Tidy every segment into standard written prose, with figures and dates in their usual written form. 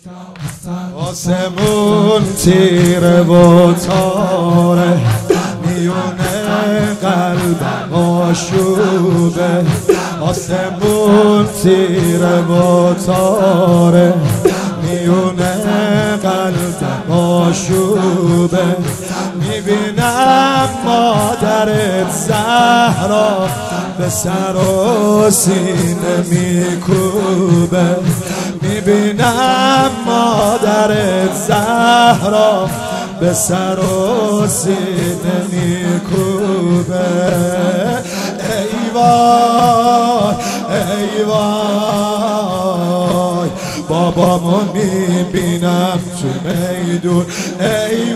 آسمون تیره و تاره، میونه قلبم آشوبه. آسمون تیره و تاره، میونه قلبم آشوبه. میبینم مادرت زهرا به سر و سینه میکوبه. میبینم مادرت زهرا به سر و سینه میکوبه. ای وای ای وای، بابامو میبینم تو میدون. ای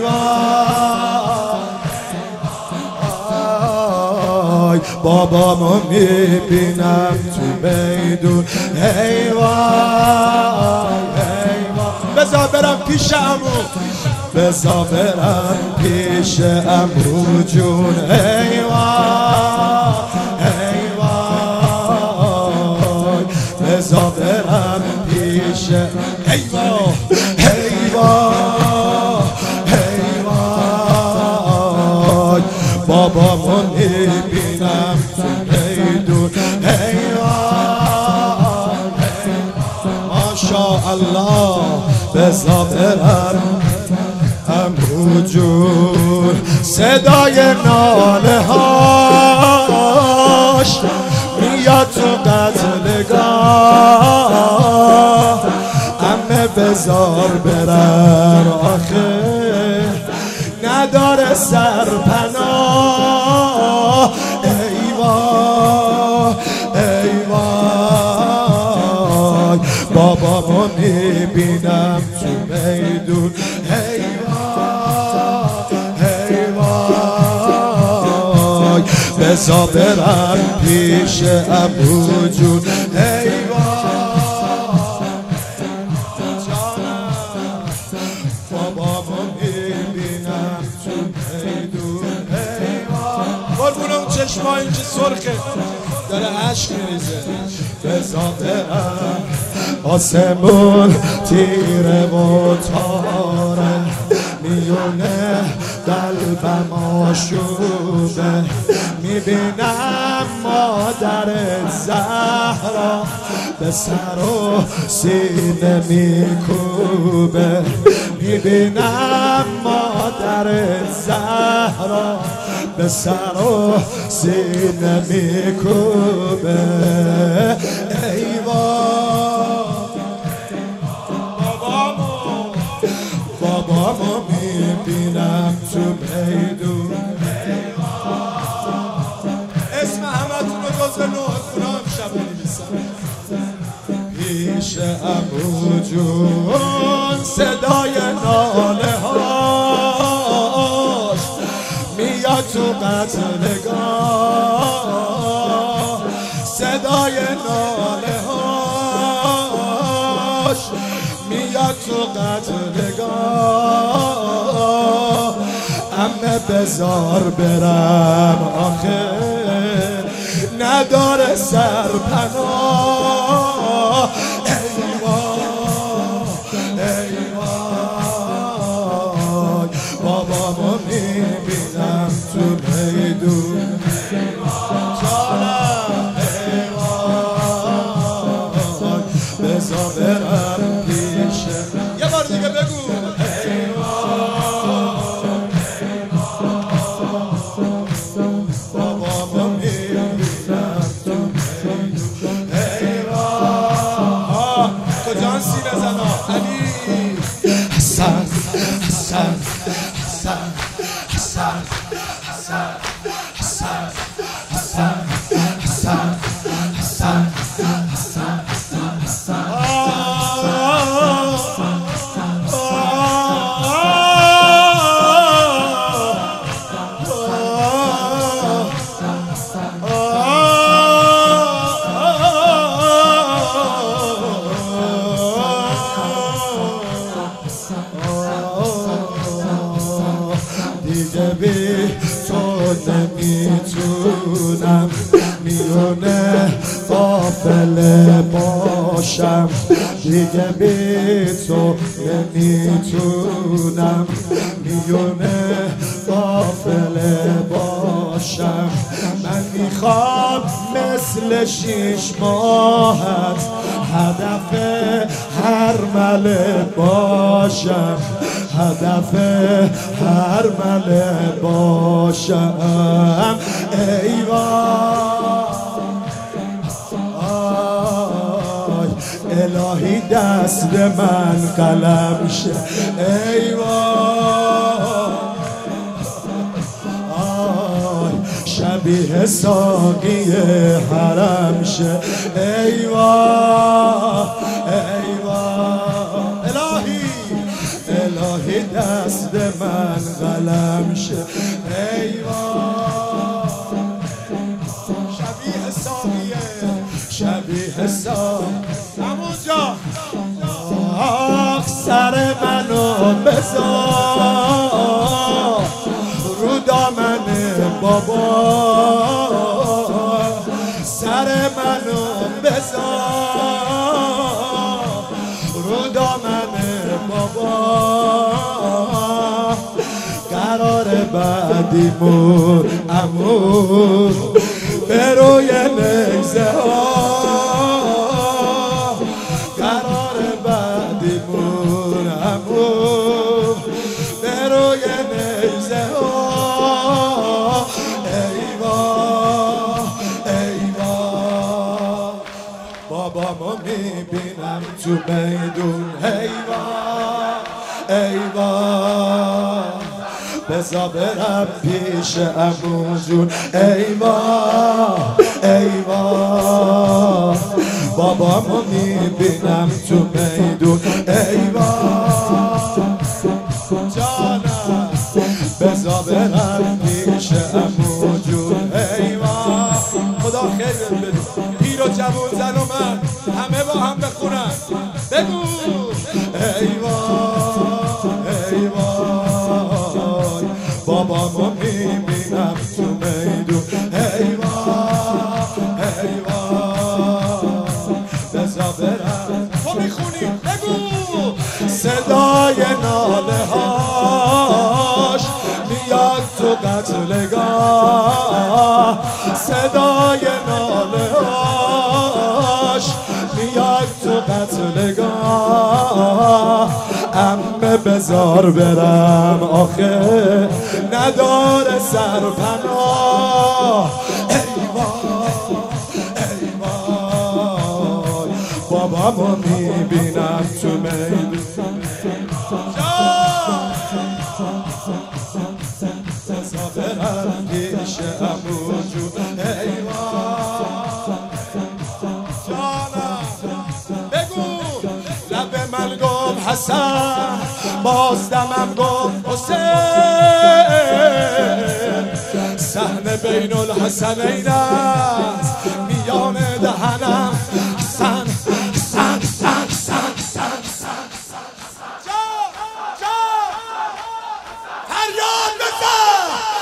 وای، بابامو میبینم تو میدون. ای وای ای وای، بذار برم پیش عمو، بذار برم پیش عمو جون. ای وای ای وای، بذار برم پیش. ای وای ای وای ای وای، بابامو میبینم تو میدون. ای وای ماشاءالله، بذار برم عمو جون. صدای ناله هاش میاد تو قتلگاه. عمه بذار برم آخه نداره سرپناه. ای وای ای وای، بابامو میبینم تو میدون. ای وای ای وای، بذار برم پیش عمو جون. ای چشمای اینجا سرخه داره عشق میریزه. بذار برم آسمون تیره و تاره، میونه قلبم آشوبه. میبینم مادرت زهرا به سر و سینه میکوبه. میبینم مادرت زهرا به سر و سینه میکوبه. ای بابامو میبینم تو میدون. اسم همتون رو جزو نوح خونه امشب بنویسم. پیش عمو جون صدای ناله هاش میاد تو قتلگاه. صدای ناله هاش میاد تو قتلگاه. عمه بذار برم آخه نداره سرپناه. ای وای ای وای، بابامو میبینم تو میدون. جانم ای وای، بذار برم پیش. یه بار دیگه بگو. ای بابامو میبینم تو میدون. ای وای، کجان سی بزنا علی حسن حسن حسن حسن حسن حسن حسن حسن حسن حسن حسن. دیگه بی تو نمیتونم میونه قافله باشم. دیگه بی تو نمیتونم میونه قافله باشم. من میخوام مثل 6 ماهت هدف هر مله باشم، هدف هر مله باشم. ای وای الهی دست من قلم شه. ای وای شبیه ساقی حرم شه. ای وای ای وای الهی دست من قلم شه. ای وای شبیه ساقیه شبیه ساقی. همونجا سر منو بذار رو دامن بابا، سر منو بذار رو دامن بابا. قرار بعدیمون امون به روی نگزه ها، قرار بعدیمون امون به روی نگزه ها. ای وای ای وای بابامو میبینم تو میدون. ای وای ای وای بذار برم پیش عمو جون. ای وای ای وای بابامو میبینم تو میدون. ای وای جانم بذار برم پیش عمو جون. ای وای خدا خیرت بده. پیر و جوون زن و مرد همه با هم بخونن. بگو ای وای ای وای بابامو میبینم تو میدون. ای وای ای وای بذار برم. تو میخونی بگو. صدای ناله هاش میاد تو قتلگاه، صدای ناله هاش میاد تو قتلگاه. عمه بذار برم آخه نداره سرپناه. ای وای ای وای بابامو میبینم تو میدون. بذار برم پیش عمو جون. ای وای جانم بگو. لب من گفت حسن باز دمم گفت حسین، صحنه بین الحسنین است میان دهنم. حسن حسن حسن حسن حسن جا جا فریاد بزن.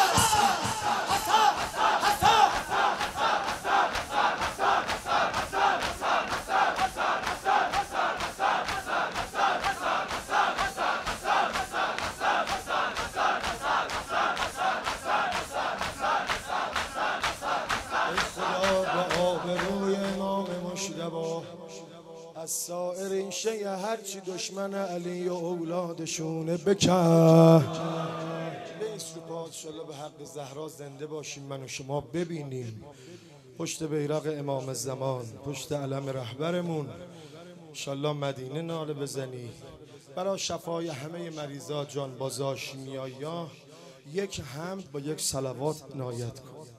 از سائرین شیء هرچی دشمن علی و اولادشونه بکن. به این سپاس انشالله به حق زهرا زنده باشیم، من و شما ببینیم پشت بیرق امام زمان، پشت علم رهبرمون انشالله مدینه ناله بزنی. برای شفای همه مریضات جانبازا شیمیایی ها یک حمد با یک صلوات عنایت کن.